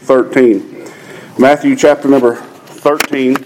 13. Matthew chapter number 13.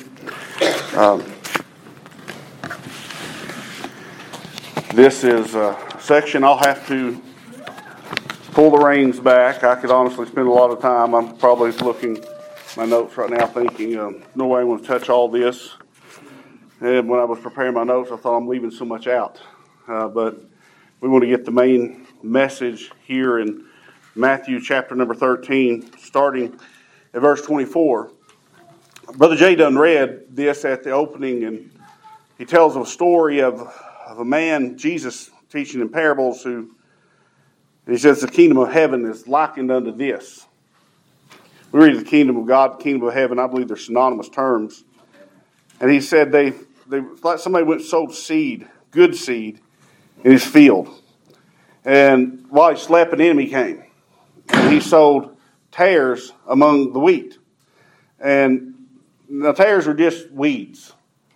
This is a section I'll have to pull the reins back. I could honestly spend a lot of time. I'm probably looking at my notes right now thinking, no way I want to touch all this. And when I was preparing my notes, I thought I'm leaving so much out. But we want to get the main message here in Matthew chapter number 13, starting at verse 24. Brother Jay done read this at the opening, and he tells a story of a man, Jesus teaching in parables, he says the kingdom of heaven is likened unto this. We read the kingdom of God, the kingdom of heaven. I believe they're synonymous terms. And he said they like somebody went and sowed seed, good seed, in his field. And while he slept, an enemy came. And he sowed tares among the wheat. And the tares are just weeds.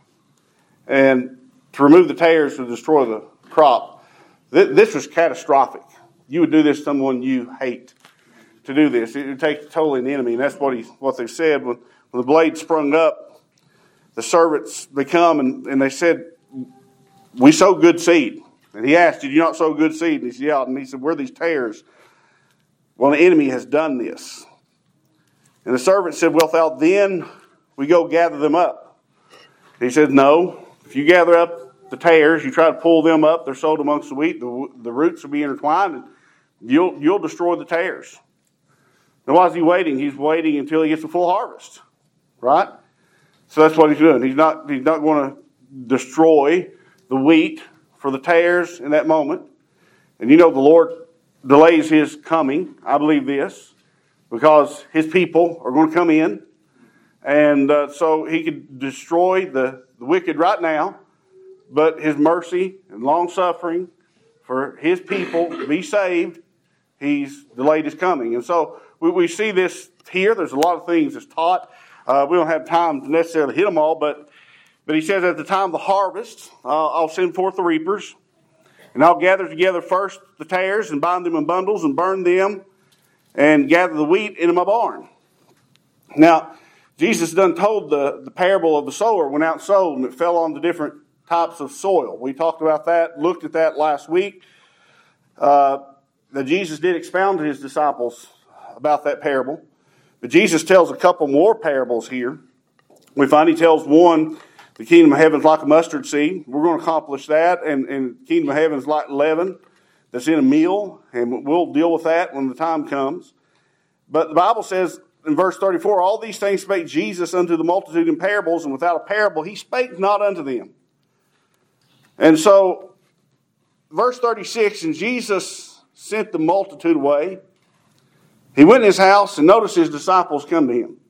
And to remove the tares to destroy the crop, this was catastrophic. You would do this to someone you hate to do this. It would take totally an enemy. And that's what they said. When the blade sprung up, the servants, they come and they said, we sow good seed. And he asked, did you not sow good seed? And he said, yeah. And he said, where are these tares? Well, the enemy has done this. And the servant said, well, thou then we go gather them up. He said, no. If you gather up the tares, you try to pull them up, they're sowed amongst the wheat, the roots will be intertwined, and you'll destroy the tares. Now, why is he waiting? He's waiting until he gets the full harvest. Right? So that's what he's doing. He's not going to destroy the wheat for the tares in that moment. And you know the Lord delays his coming. I believe this. Because his people are going to come in. And so he could destroy the wicked right now. But his mercy and long suffering for his people to be saved, he's delayed his coming. And so we see this here. There's a lot of things that's taught. We don't have time to necessarily hit them all, but he says at the time of the harvest, I'll send forth the reapers, and I'll gather together first the tares and bind them in bundles and burn them and gather the wheat into my barn. Now, Jesus done told the parable of the sower went out and sowed, and it fell on the different types of soil. We talked about that, looked at that last week. That Jesus did expound to his disciples about that parable. But Jesus tells a couple more parables here. We find he tells one, the kingdom of heaven is like a mustard seed. We're going to accomplish that. And the kingdom of heaven is like leaven that's in a meal. And we'll deal with that when the time comes. But the Bible says in verse 34, all these things spake Jesus unto the multitude in parables, and without a parable he spake not unto them. And so, verse 36, and Jesus sent the multitude away. He went in his house and noticed his disciples come to him.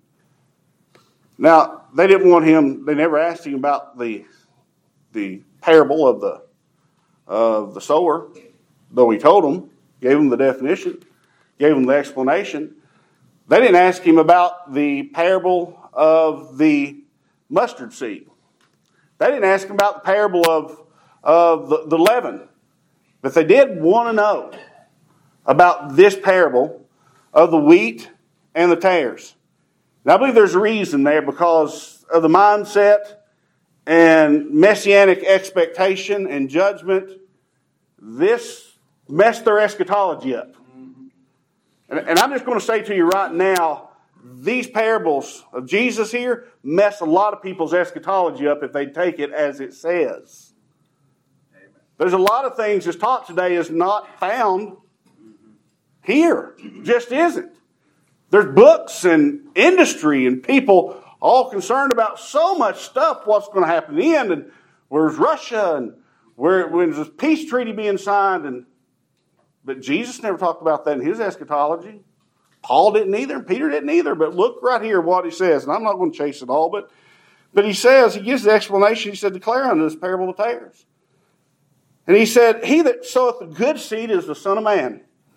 Now, they didn't want him, they never asked him about the parable of the sower, though he told them, gave them the definition, gave them the explanation. They didn't ask him about the parable of the mustard seed. They didn't ask him about the parable of the leaven. But they did want to know about this parable of the wheat and the tares. Now, I believe there's a reason there because of the mindset and messianic expectation and judgment. This messed their eschatology up. And I'm just going to say to you right now, these parables of Jesus here mess a lot of people's eschatology up if they take it as it says. Amen. There's a lot of things that's taught today is not found here. Just isn't. There's books and industry and people all concerned about so much stuff, what's going to happen in the end, and where's Russia, and when's this peace treaty being signed, but Jesus never talked about that in his eschatology. Paul didn't either, and Peter didn't either, but look right here what he says, and I'm not going to chase it all, but he says, he gives the explanation, he said, declare unto this parable of tares. And he said, he that soweth the good seed is the Son of Man.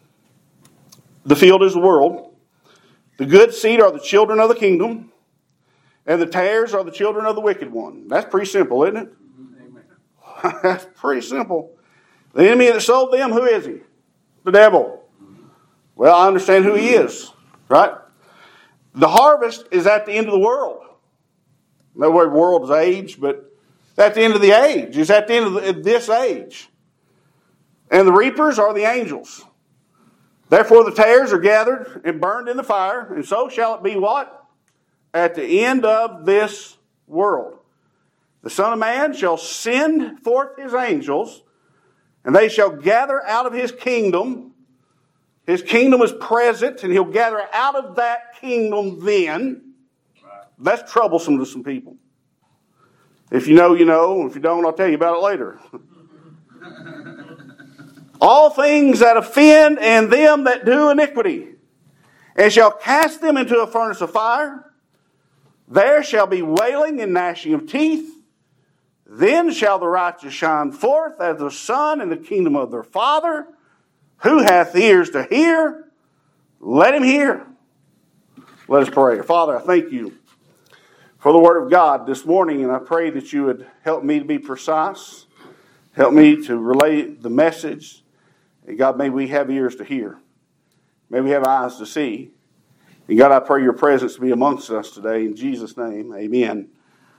The field is the world. The good seed are the children of the kingdom. And the tares are the children of the wicked one. That's pretty simple, isn't it? Amen. That's pretty simple. The enemy that sold them, who is he? The devil. Well, I understand who he is, right? The harvest is at the end of the world. No word world is age, but at the end of the age. It's at the end of this age. And the reapers are the angels. Therefore the tares are gathered and burned in the fire, and so shall it be what? At the end of this world. The Son of Man shall send forth his angels, and they shall gather out of his kingdom. His kingdom is present, and he'll gather out of that kingdom then. That's troublesome to some people. If you know, you know. If you don't, I'll tell you about it later. All things that offend and them that do iniquity, and shall cast them into a furnace of fire. There shall be wailing and gnashing of teeth. Then shall the righteous shine forth as the sun in the kingdom of their Father. Who hath ears to hear, let him hear. Let us pray. Father, I thank you for the Word of God this morning, and I pray that you would help me to be precise. Help me to relay the message. And God, may we have ears to hear. May we have eyes to see. And God, I pray your presence to be amongst us today. In Jesus' name, amen.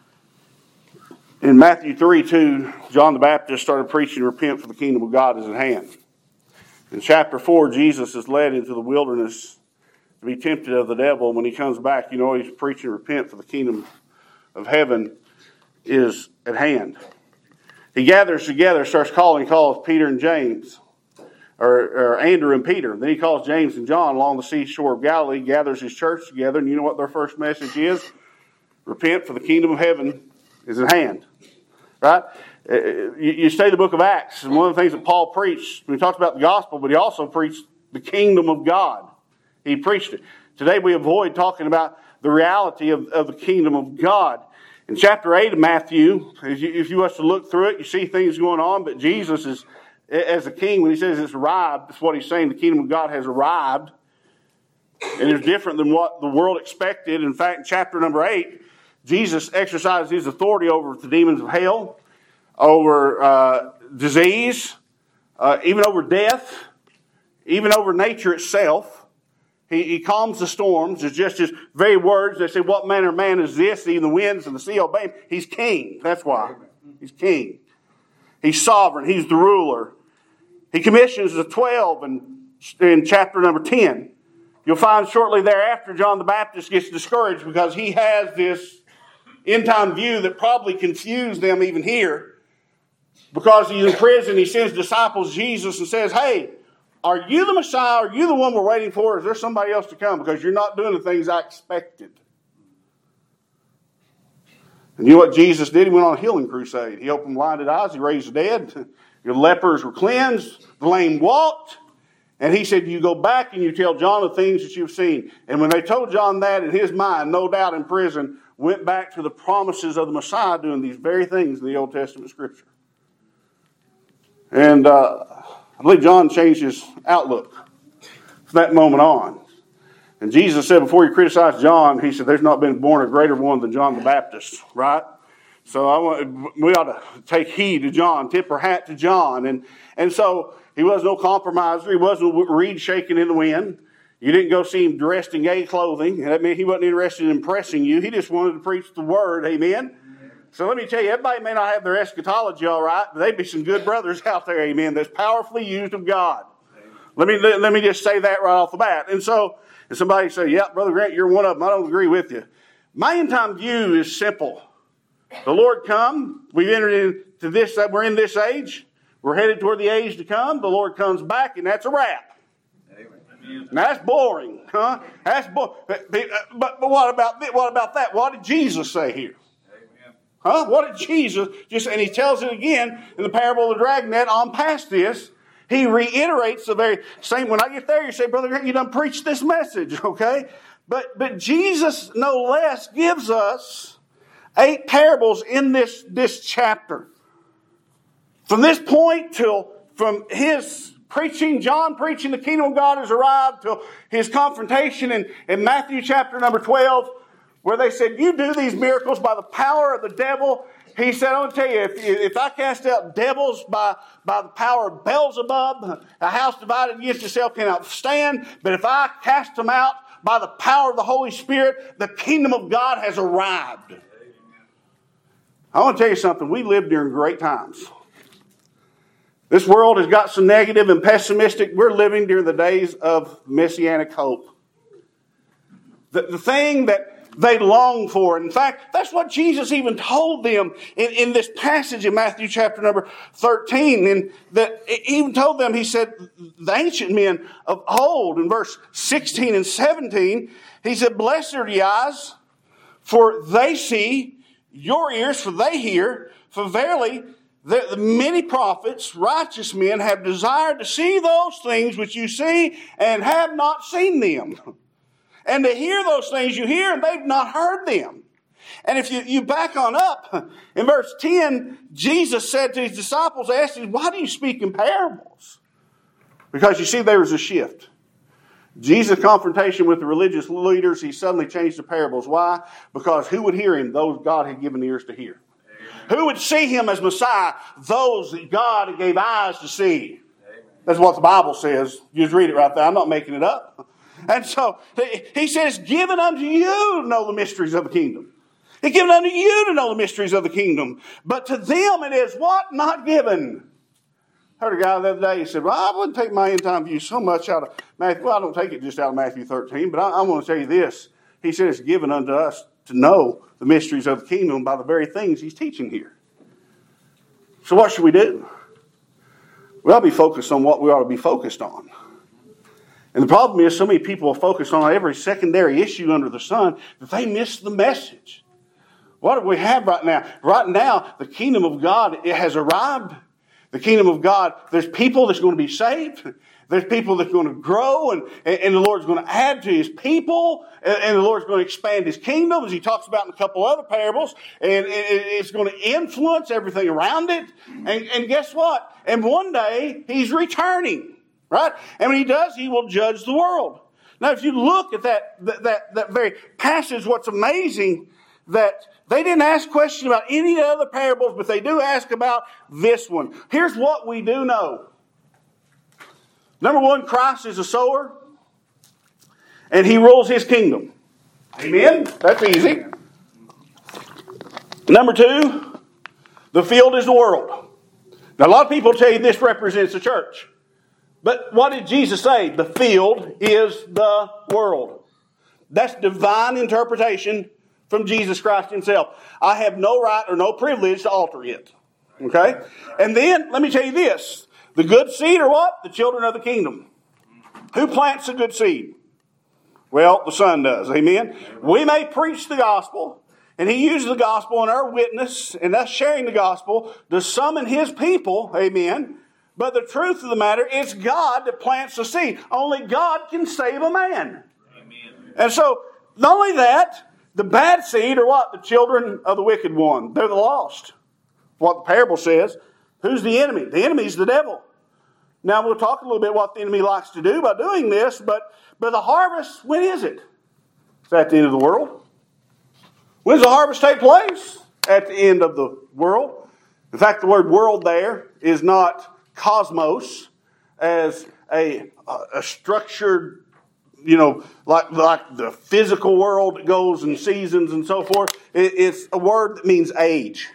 In Matthew 3:2, John the Baptist started preaching, repent for the kingdom of God is at hand. In chapter 4, Jesus is led into the wilderness to be tempted of the devil. When he comes back, you know he's preaching, repent for the kingdom of heaven is at hand. He gathers together, starts calls Peter and James, or Andrew and Peter. Then he calls James and John along the seashore of Galilee, gathers his church together, and you know what their first message is? Repent, for the kingdom of heaven is at hand. Right? You study the book of Acts, and one of the things that Paul preached, we talked about the gospel, but he also preached the kingdom of God. He preached it. Today we avoid talking about the reality of the kingdom of God. In chapter 8 of Matthew, if you was to look through it, you see things going on, but Jesus is, as a king, when he says it's arrived, that's what he's saying, the kingdom of God has arrived. And it's different than what the world expected. In fact, in chapter number 8, Jesus exercised his authority over the demons of hell, over disease, even over death, even over nature itself. He calms the storms. It's just his very words. They say, what manner of man is this? Even the winds and the sea obey him. He's king. That's why. He's king. He's sovereign. He's the ruler. He commissions the 12 in chapter number 10. You'll find shortly thereafter John the Baptist gets discouraged because he has this end-time view that probably confused them even here. Because he's in prison, he sends disciples to Jesus and says, hey, are you the Messiah? Are you the one we're waiting for? Or is there somebody else to come? Because you're not doing the things I expected. And you know what Jesus did? He went on a healing crusade. He opened blinded eyes. He raised the dead. Your lepers were cleansed. The lame walked. And he said, you go back and you tell John the things that you've seen. And when they told John that, in his mind, no doubt in prison, went back to the promises of the Messiah doing these very things in the Old Testament Scripture. And I believe John changed his outlook from that moment on. And Jesus said, before you criticize John, he said, there's not been born a greater one than John the Baptist, right? So we ought to take heed to John, tip our hat to John. And so he was no compromiser. He wasn't a reed shaking in the wind. You didn't go see him dressed in gay clothing. That meant he wasn't interested in impressing you. He just wanted to preach the word, amen? So let me tell you, everybody may not have their eschatology all right, but there'd be some good brothers out there, amen, that's powerfully used of God. Let me just say that right off the bat. And so, if somebody say, yeah, Brother Grant, you're one of them, I don't agree with you. My end-time view is simple. The Lord come, we've entered into this, we're in this age, we're headed toward the age to come, the Lord comes back, and that's a wrap. Amen. Now that's boring, huh? That's but what about that? What did Jesus say here? Huh? What did Jesus just, and he tells it again in the parable of the dragnet on past this. He reiterates the very same. When I get there, you say, Brother Grant, you done preached this message, okay? But Jesus, no less, gives us 8 parables in this chapter. From this point from his preaching, John preaching the kingdom of God has arrived, till his confrontation in Matthew chapter number 12, where they said, you do these miracles by the power of the devil. He said, I'm going to tell you, if I cast out devils by the power of Beelzebub, a house divided against itself cannot stand. But if I cast them out by the power of the Holy Spirit, the kingdom of God has arrived. I want to tell you something. We live during great times. This world has got so negative and pessimistic. We're living during the days of messianic hope. The thing that they long for. In fact, that's what Jesus even told them in this passage in Matthew chapter number 13. And that he even told them, he said, the ancient men of old, in verse 16 and 17, he said, blessed are the eyes, for they see, your ears, for they hear, for verily the many prophets, righteous men, have desired to see those things which you see and have not seen them. And to hear those things you hear, and they've not heard them. And if you back on up, in verse 10, Jesus said to his disciples, asked him, why do you speak in parables? Because you see, there was a shift. Jesus' confrontation with the religious leaders, he suddenly changed the parables. Why? Because who would hear him? Those God had given ears to hear. Amen. Who would see him as Messiah? Those that God gave eyes to see. Amen. That's what the Bible says. You just read it right there. I'm not making it up. And so he says, given unto you to know the mysteries of the kingdom. It's given unto you to know the mysteries of the kingdom. But to them it is what? Not given. I heard a guy the other day, he said, well, I wouldn't take my end time view so much out of Matthew. Well, I don't take it just out of Matthew 13, but I want to tell you this. He said it's given unto us to know the mysteries of the kingdom by the very things he's teaching here. So what should we do? We ought to be focused on what we ought to be focused on. And the problem is so many people are focused on every secondary issue under the sun that they miss the message. What do we have right now? Right now, the kingdom of God, it has arrived. The kingdom of God, there's people that's going to be saved. There's people that's going to grow, and the Lord's going to add to His people, and the Lord's going to expand His kingdom, as He talks about in a couple other parables, and it's going to influence everything around it. And guess what? And one day, He's returning. Right? And when He does, He will judge the world. Now, if you look at that very passage, what's amazing, that they didn't ask questions about any of the other parables, but they do ask about this one. Here's what we do know. Number one, Christ is a sower, and He rules His kingdom. Amen? That's easy. Number two, the field is the world. Now, a lot of people tell you this represents the church. But what did Jesus say? The field is the world. That's divine interpretation from Jesus Christ Himself. I have no right or no privilege to alter it. Okay? And then, let me tell you this. The good seed are what? The children of the kingdom. Who plants the good seed? Well, the Son does. Amen? We may preach the gospel, and He uses the gospel in our witness, and us sharing the gospel to summon His people. Amen? But the truth of the matter, it's God that plants the seed. Only God can save a man. Amen. And so, not only that, the bad seed are what? The children of the wicked one. They're the lost. What the parable says. Who's the enemy? The enemy's the devil. Now, we'll talk a little bit what the enemy likes to do by doing this, but the harvest, when is it? It's at the end of the world. When does the harvest take place? At the end of the world. In fact, the word world there is not cosmos as a structured, like the physical world that goes in seasons and so forth. It's a word that means age.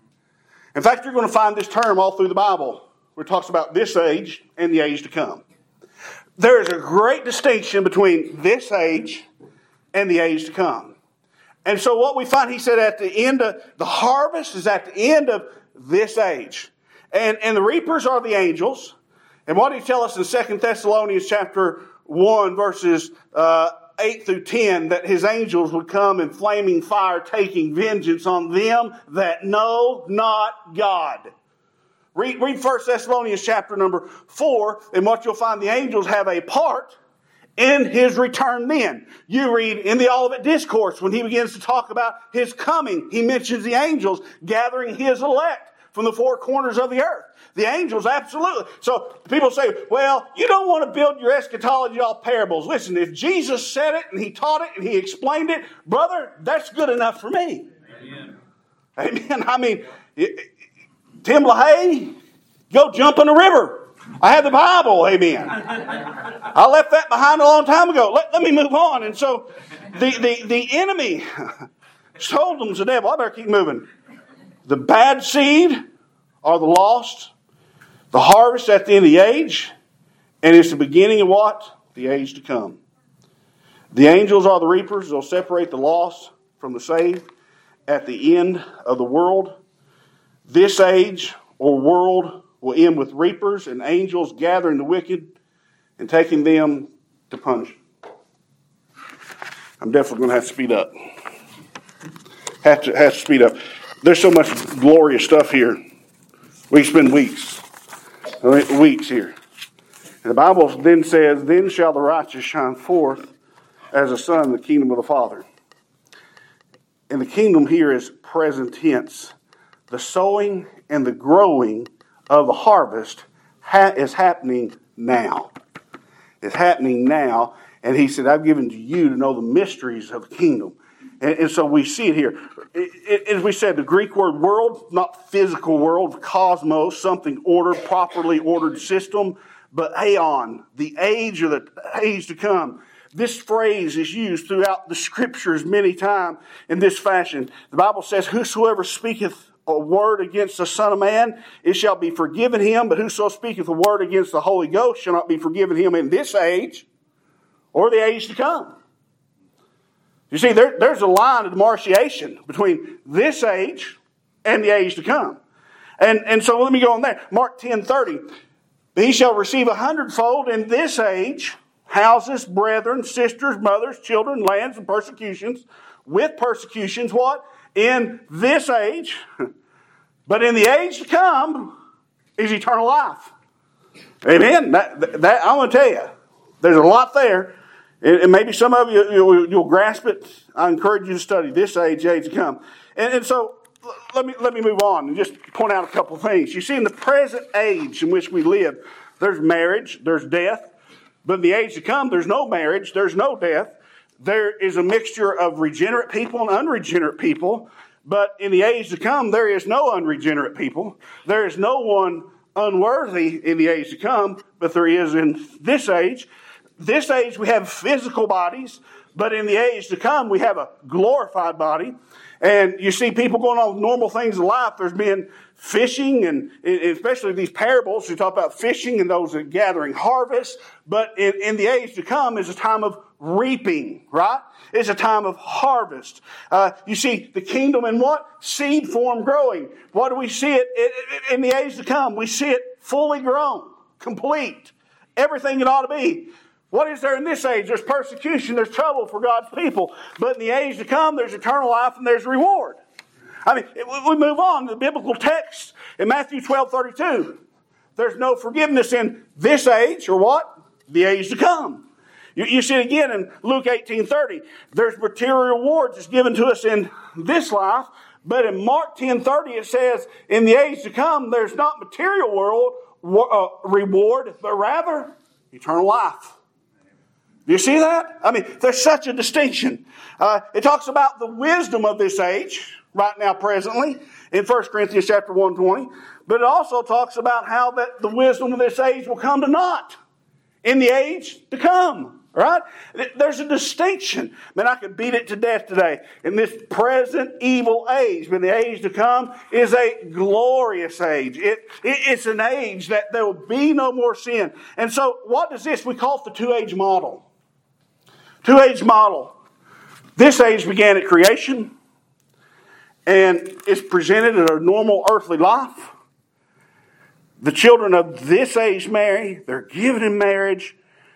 In fact, you're going to find this term all through the Bible where it talks about this age and the age to come. There is a great distinction between this age and the age to come. And so what we find, he said, at the end of the harvest is at the end of this age. And the reapers are the angels. And what did he tell us in 2 Thessalonians chapter 1, verses 8 through 10, that His angels would come in flaming fire, taking vengeance on them that know not God. Read 1 Thessalonians chapter number 4, and what you'll find, the angels have a part in His return then. You read in the Olivet Discourse, when he begins to talk about His coming, he mentions the angels gathering His elect from the four corners of the earth. The angels, absolutely. So people say, well, you don't want to build your eschatology off parables. Listen, if Jesus said it and He taught it and He explained it, brother, that's good enough for me. Amen. Amen. I mean, Tim LaHaye, go jump in a river. I have the Bible, amen. I left that behind a long time ago. Let me move on. And so the enemy told them to the devil, I better keep moving. The bad seed are the lost, the harvest at the end of the age, and it's the beginning of what? The age to come. The angels are the reapers. They'll separate the lost from the saved at the end of the world. This age or world will end with reapers and angels gathering the wicked and taking them to punish. I'm definitely going to have to speed up. Have to speed up. There's so much glorious stuff here. We spend weeks here. And the Bible then says, then shall the righteous shine forth as a son in the kingdom of the Father. And the kingdom here is present tense. The sowing and the growing of the harvest is happening now. It's happening now. And he said, I've given to you to know the mysteries of the kingdom. And so we see it here. As we said, the Greek word world, not physical world, cosmos, something ordered, properly ordered system, but aeon, the age or the age to come. This phrase is used throughout the scriptures many times in this fashion. The Bible says, whosoever speaketh a word against the Son of Man, it shall be forgiven him, but whoso speaketh a word against the Holy Ghost shall not be forgiven him in this age or the age to come. You see, there's a line of demarcation between this age and the age to come. And so let me go on there. Mark 10:30. He shall receive 100-fold in this age, houses, brethren, sisters, mothers, children, lands, and persecutions. With persecutions, what? In this age. But in the age to come is eternal life. Amen. That I'm going to tell you, there's a lot there. And maybe some of you'll grasp it. I encourage you to study this age to come. And so let me move on and just point out a couple of things. You see, in the present age in which we live, there's marriage, there's death. But in the age to come, there's no marriage, there's no death. There is a mixture of regenerate people and unregenerate people. But in the age to come, there is no unregenerate people. There is no one unworthy in the age to come, but there is in this age. This age we have physical bodies, but in the age to come we have a glorified body. And you see people going on with normal things in life. There's been fishing, and especially these parables, we talk about fishing and those that gathering harvest. But in the age to come is a time of reaping, right? It's a time of harvest. You see the kingdom in what? Seed form growing. What do we see it in the age to come? We see it fully grown, complete, everything it ought to be. What is there in this age? There's persecution, there's trouble for God's people. But in the age to come, there's eternal life and there's reward. I mean, we move on to the biblical text in Matthew 12:32. There's no forgiveness in this age, or what? The age to come. You see it again in Luke 18:30. There's material rewards that's given to us in this life. But in Mark 10:30 it says, in the age to come, there's not material reward, but rather eternal life. Do you see that? I mean, there's such a distinction. It talks about the wisdom of this age, right now, presently, in 1 Corinthians chapter 1:20. But it also talks about how that the wisdom of this age will come to naught in the age to come. Right? There's a distinction. Man, I could beat it to death today. In this present evil age, but the age to come is a glorious age. It's an age that there will be no more sin. And so, what is this? We call it the two-age model. Two-age model. This age began at creation and is presented in a normal earthly life. The children of this age marry. They're given in marriage.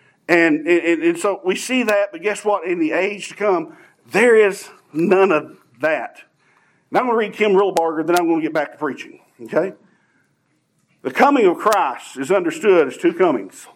And so we see that, but guess what? In the age to come, there is none of that. Now I'm going to read Kim Rillebarger, then I'm going to get back to preaching. Okay? The coming of Christ is understood as two comings.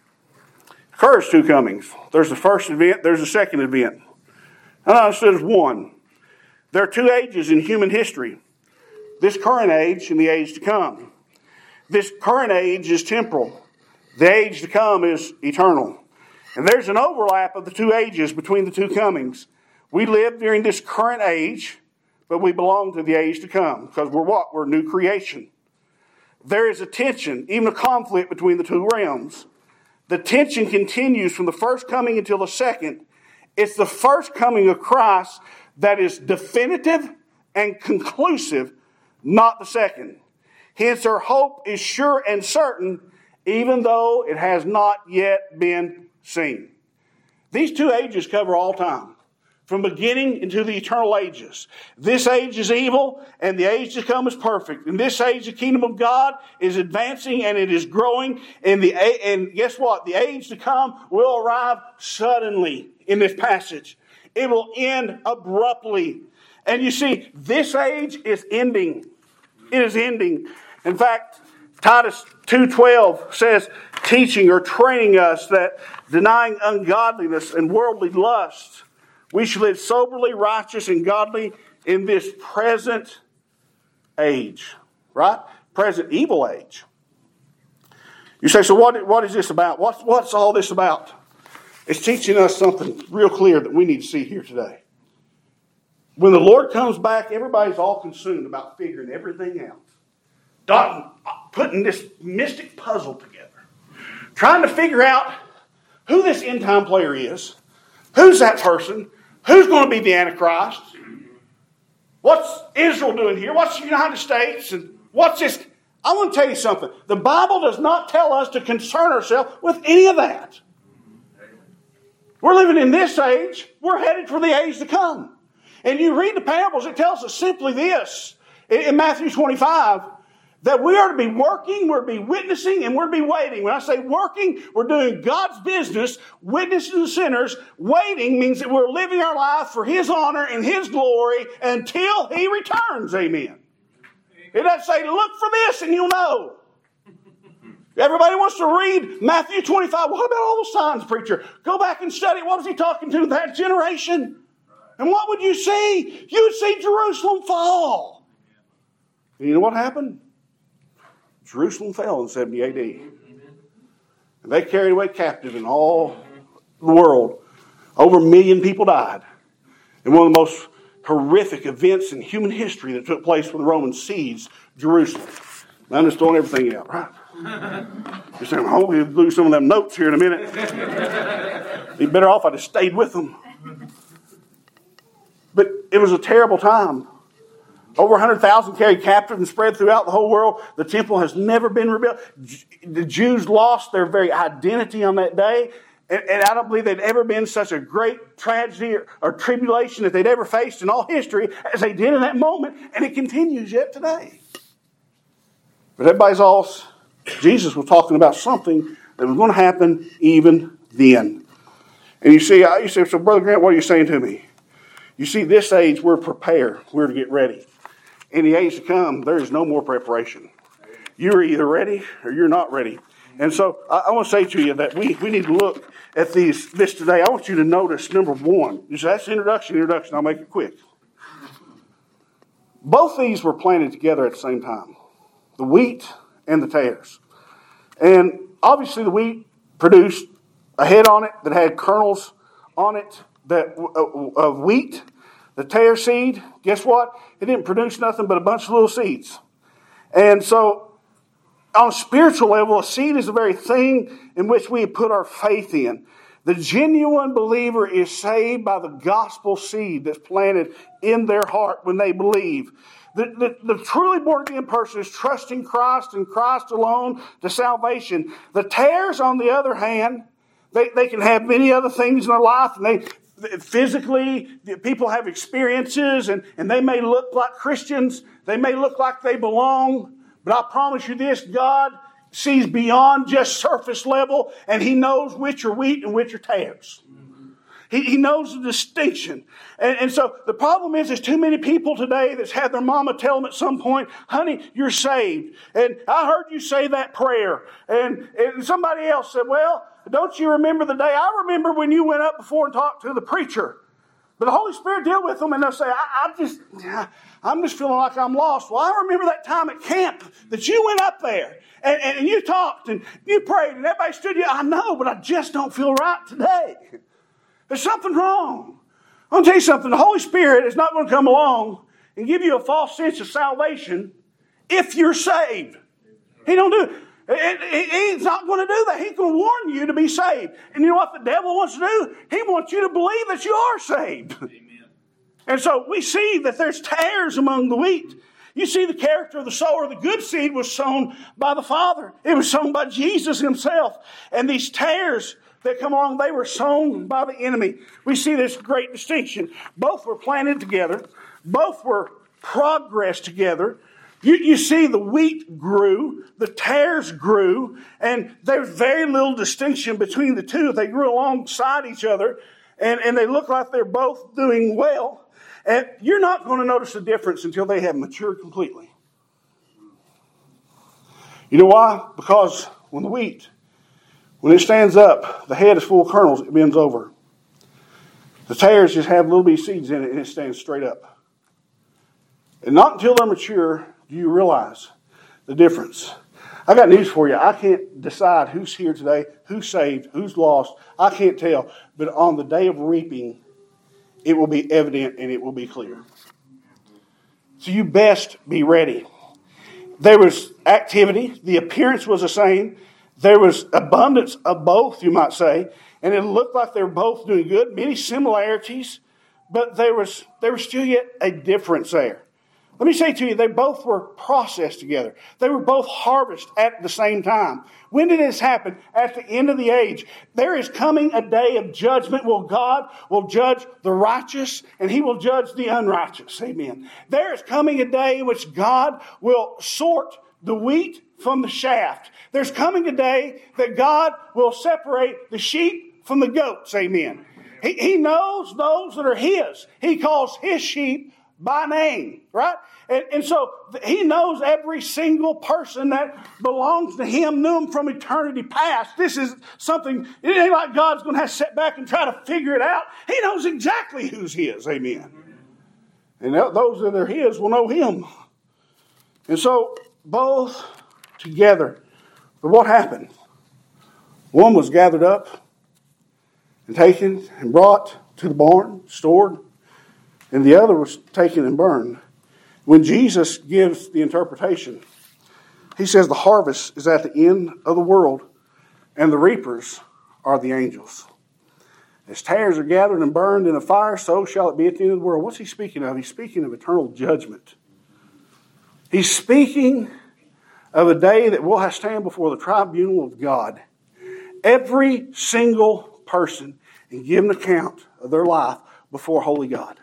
Occurs two comings. There's the first event, there's the second event. Not understood as one. There are two ages in human history. This current age and the age to come. This current age is temporal. The age to come is eternal. And there's an overlap of the two ages between the two comings. We live during this current age, but we belong to the age to come. Because we're what? We're new creation. there is a tension, even a conflict between the two realms. The tension continues from the first coming until the second. It's the first coming of Christ that is definitive and conclusive, not the second. Hence, our hope is sure and certain, even though it has not yet been seen. These two ages cover all time, from beginning into the eternal ages. This age is evil, and the age to come is perfect. In this age, the kingdom of God is advancing, and it is growing. And guess what? The age to come will arrive suddenly in this passage. It will end abruptly. And you see, this age is ending. It is ending. In fact, Titus 2:12 says, teaching or training us that denying ungodliness and worldly lust, we should live soberly, righteous, and godly in this present age. Right? Present evil age. You say, so what is this about? What's all this about? It's teaching us something real clear that we need to see here today. When the Lord comes back, everybody's all consumed about figuring everything out. Putting this mystic puzzle together. Trying to figure out who this end time player is. Who's that person? Who's going to be the Antichrist? What's Israel doing here? What's the United States? And what's this? I want to tell you something. The Bible does not tell us to concern ourselves with any of that. We're living in this age. We're headed for the age to come. And you read the parables, it tells us simply this. In Matthew 25, that we are to be working, we're to be witnessing, and we're to be waiting. When I say working, we're doing God's business, witnessing the sinners. Waiting means that we're living our life for His honor and His glory until He returns. Amen. It doesn't say, look for this and you'll know. Everybody wants to read Matthew 25. What about all those signs, preacher? Go back and study. What was He talking to that generation? And what would you see? You would see Jerusalem fall. And you know what happened? Jerusalem fell in 70 AD. And they carried away captive in all the world. Over 1 million people died. And one of the most horrific events in human history that took place when the Romans seized Jerusalem. I'm just throwing everything out, right? You're saying, oh, we'll lose some of them notes here in a minute. Be better off I'd have stayed with them. But it was a terrible time. Over 100,000 carried captive and spread throughout the whole world. The temple has never been rebuilt. The Jews lost their very identity on that day. And I don't believe they'd ever been such a great tragedy or tribulation that they'd ever faced in all history as they did in that moment. And it continues yet today. But everybody's all... Jesus was talking about something that was going to happen even then. And you say, so Brother Grant, what are you saying to me? You see, this age, we're prepared. We're to get ready. In the age to come, there is no more preparation. You're either ready or you're not ready. And so I want to say to you that we need to look at this today. I want you to notice, number one. You say, that's introduction. I'll make it quick. Both these were planted together at the same time. The wheat and the tares. And obviously the wheat produced a head on it that had kernels on it of wheat. The tare seed, guess what? It didn't produce nothing but a bunch of little seeds. And so on a spiritual level, a seed is the very thing in which we put our faith in. The genuine believer is saved by the gospel seed that's planted in their heart when they believe. The truly born-again person is trusting Christ and Christ alone to salvation. The tares, on the other hand, they can have many other things in their life, and physically, people have experiences, and they may look like Christians. They may look like they belong. But I promise you this, God sees beyond just surface level, and He knows which are wheat and which are tares. He knows the distinction. And so the problem is there's too many people today that's had their mama tell them at some point, honey, you're saved. And I heard you say that prayer. And somebody else said, well, don't you remember the day? I remember when you went up before and talked to the preacher. But the Holy Spirit deal with them and they'll say, I'm just feeling like I'm lost. Well, I remember that time at camp that you went up there and you talked and you prayed and everybody stood you. I know, but I just don't feel right today. There's something wrong. I'll tell you something. The Holy Spirit is not going to come along and give you a false sense of salvation if you're saved. He don't do it. He's not going to do that. He's going to warn you to be saved. And you know what the devil wants to do? He wants you to believe that you are saved. Amen. And so we see that there's tares among the wheat. You see the character of the sower. The good seed was sown by the Father. It was sown by Jesus himself. And these tares that come along, they were sown by the enemy. We see this great distinction. Both were planted together. Both were progressed together. You see the wheat grew, the tares grew, and there's very little distinction between the two. They grew alongside each other, and they look like they're both doing well. And you're not going to notice the difference until they have matured completely. You know why? Because when it stands up, the head is full of kernels, it bends over. The tares just have little bitty seeds in it, and it stands straight up. And not until they're mature do you realize the difference. I got news for you. I can't decide who's here today, who's saved, who's lost. I can't tell. But on the day of reaping, it will be evident and it will be clear. So you best be ready. There was activity. The appearance was the same. There was abundance of both, you might say. And it looked like they were both doing good. Many similarities. But there was still yet a difference there. Let me say to you, they both were processed together. They were both harvested at the same time. When did this happen? At the end of the age. There is coming a day of judgment where God will judge the righteous and he will judge the unrighteous. Amen. There is coming a day in which God will sort the wheat from the shaft. There's coming a day that God will separate the sheep from the goats. Amen. He knows those that are his. He calls his sheep by name, right? And so he knows every single person that belongs to him, knew him from eternity past. This is something, it ain't like God's going to have to sit back and try to figure it out. He knows exactly who's his, amen. And those that are his will know him. And so both together. But what happened? One was gathered up and taken and brought to the barn, stored. And the other was taken and burned. When Jesus gives the interpretation, he says the harvest is at the end of the world, and the reapers are the angels. As tares are gathered and burned in a fire, so shall it be at the end of the world. What's he speaking of? He's speaking of eternal judgment. He's speaking of a day that we'll have to stand before the tribunal of God. Every single person, and give an account of their life before holy God.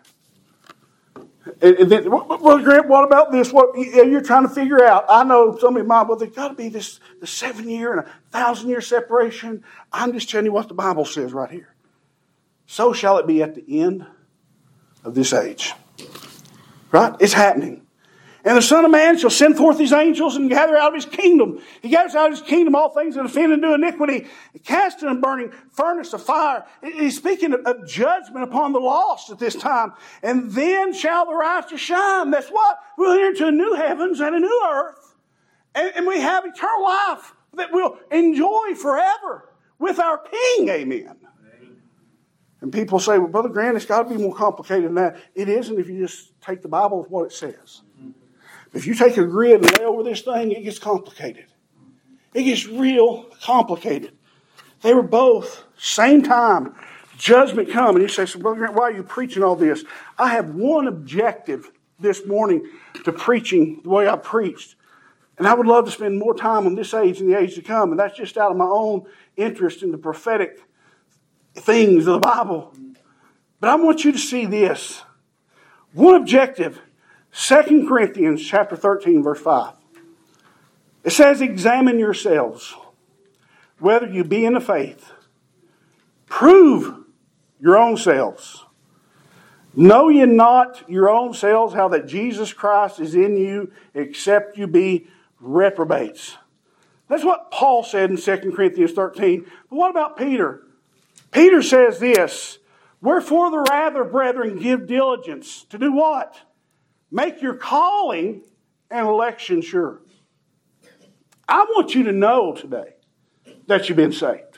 And then, well, Grant, what about this? What you're trying to figure out? I know some of you might, well, there's got to be the 7-year and 1,000-year separation. I'm just telling you what the Bible says right here. So shall it be at the end of this age. Right? It's happening. And the Son of Man shall send forth his angels and gather out of his kingdom. He gathers out of his kingdom all things that offend and do iniquity, cast in a burning furnace of fire. He's speaking of judgment upon the lost at this time. And then shall the righteous shine. That's what? We'll enter into a new heavens and a new earth. And we have eternal life that we'll enjoy forever with our King. Amen. And people say, well, Brother Grant, it's got to be more complicated than that. It isn't if you just take the Bible with what it says. If you take a grid and lay over this thing, it gets complicated. It gets real complicated. They were both, same time, judgment come. And you say, so Brother Grant, why are you preaching all this? I have one objective this morning to preaching the way I preached. And I would love to spend more time on this age and the age to come. And that's just out of my own interest in the prophetic things of the Bible. But I want you to see this. One objective. 2 Corinthians chapter 13, verse 5. It says, examine yourselves, whether you be in the faith. Prove your own selves. Know ye not your own selves how that Jesus Christ is in you, except you be reprobates. That's what Paul said in 2 Corinthians 13. But what about Peter? Peter says this, wherefore the rather, brethren, give diligence to do what? Make your calling and election sure. I want you to know today that you've been saved.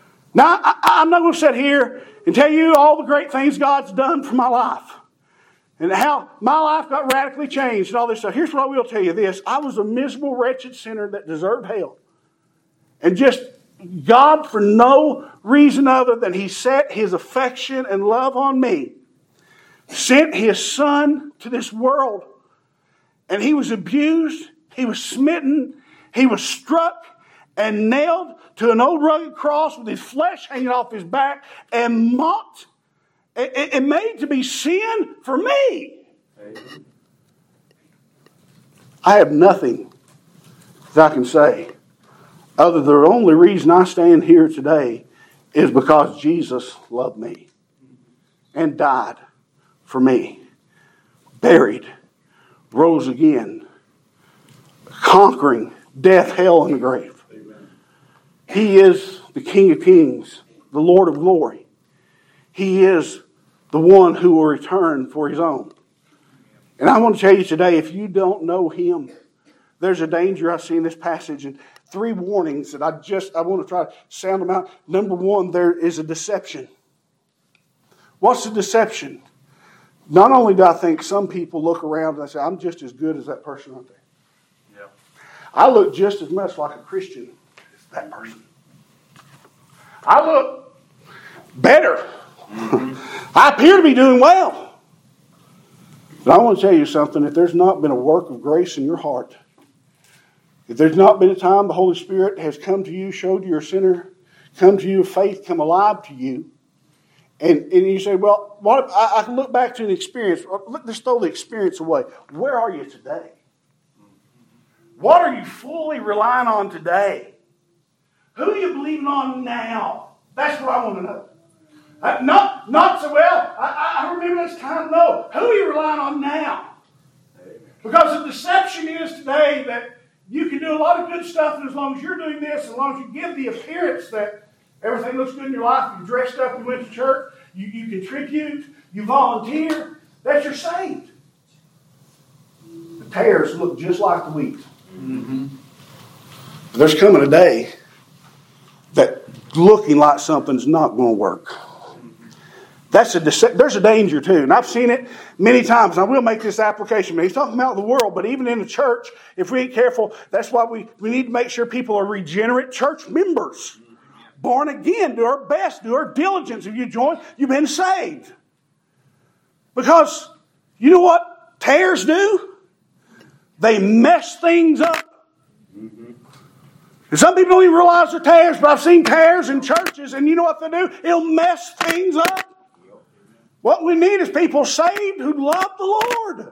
Now, I'm not going to sit here and tell you all the great things God's done for my life. and how my life got radically changed and all this stuff. Here's what I will tell you this. I was a miserable, wretched sinner that deserved hell. And just God, for no reason other than He set His affection and love on me, sent His Son to this world. And He was abused, He was smitten, He was struck and nailed to an old rugged cross with His flesh hanging off His back and mocked and made to be sin for me. I have nothing that I can say other than the only reason I stand here today is because Jesus loved me and died for me, buried, rose again, conquering death, hell, and the grave. Amen. He is the King of Kings, the Lord of glory. He is the one who will return for His own. And I want to tell you today, if you don't know Him, there's a danger I see in this passage, and 3 warnings that I want to try to sound them out. Number 1, there is a deception. What's the deception? Not only do I think some people look around and say, I'm just as good as that person out there. Yeah. I look just as much like a Christian as that person. I look better. Mm-hmm. I appear to be doing well. But I want to tell you something. If there's not been a work of grace in your heart, if there's not been a time the Holy Spirit has come to you, showed you you're a sinner, come to you of faith, come alive to you, and you say, well, what, I can look back to an experience. Let's throw the experience away. Where are you today? What are you fully relying on today? Who are you believing on now? That's what I want to know. Not so well, I remember this time. No. Who are you relying on now? Because the deception is today that you can do a lot of good stuff, and as long as you're doing this, as long as you give the appearance that everything looks good in your life, you dressed up, you went to church, you contribute, you volunteer, that you're saved. The tares look just like the wheat. Mm-hmm. There's coming a day that looking like something's not going to work. There's a danger too. And I've seen it many times. And I will make this application. He's talking about the world, but even in the church, if we ain't careful, that's why we need to make sure people are regenerate church members. Born again, do our best, do our diligence. If you join, you've been saved. Because you know what tares do? They mess things up. And some people don't even realize they're tares, but I've seen tares in churches, and you know what they do? It'll mess things up. What we need is people saved who love the Lord.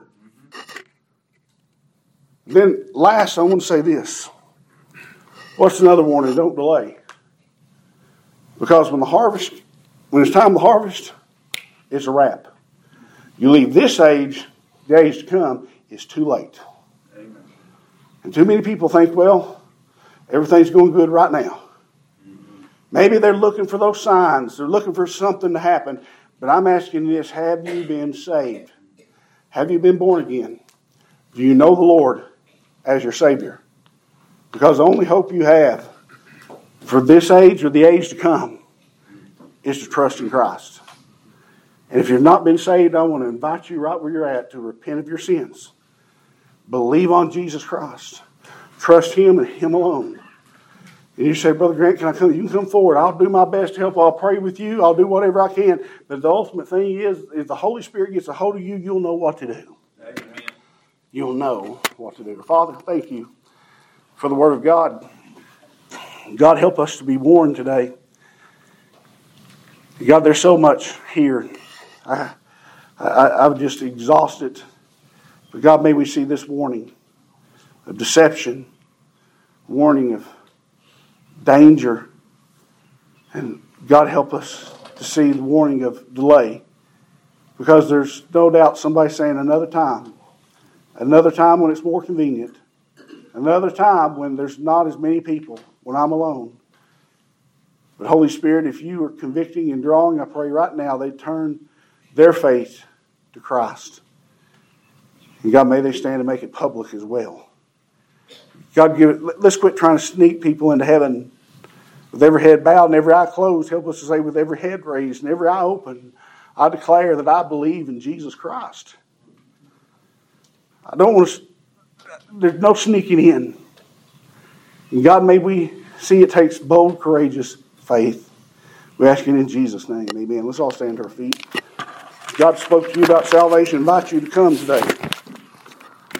Then last, I want to say this. What's another warning? Don't delay. Because when it's time to harvest, it's a wrap. You leave this age, the age to come, it's too late. Amen. And too many people think, well, everything's going good right now. Maybe they're looking for those signs. They're looking for something to happen. But I'm asking this, have you been saved? Have you been born again? Do you know the Lord as your Savior? Because the only hope you have for this age or the age to come is to trust in Christ. And if you've not been saved, I want to invite you right where you're at to repent of your sins. Believe on Jesus Christ. Trust Him and Him alone. And you say, Brother Grant, can I come? You can come forward. I'll do my best to help. I'll pray with you. I'll do whatever I can. But the ultimate thing is, if the Holy Spirit gets a hold of you, you'll know what to do. Amen. You'll know what to do. Father, thank you for the Word of God. God, help us to be warned today. God, there's so much here. I'm just exhausted. But God, may we see this warning of deception, warning of danger. And God, help us to see the warning of delay. Because there's no doubt somebody saying another time when it's more convenient, another time when there's not as many people, when I'm alone. But Holy Spirit, if you are convicting and drawing, I pray right now they turn their faith to Christ. And God, may they stand and make it public as well. God, let's quit trying to sneak people into heaven with every head bowed and every eye closed. Help us to say with every head raised and every eye open, I declare that I believe in Jesus Christ. I don't want to, there's no sneaking in. And God, may we see it takes bold, courageous faith. We ask it in Jesus' name. Amen. Let's all stand to our feet. God spoke to you about salvation. I invite you to come today.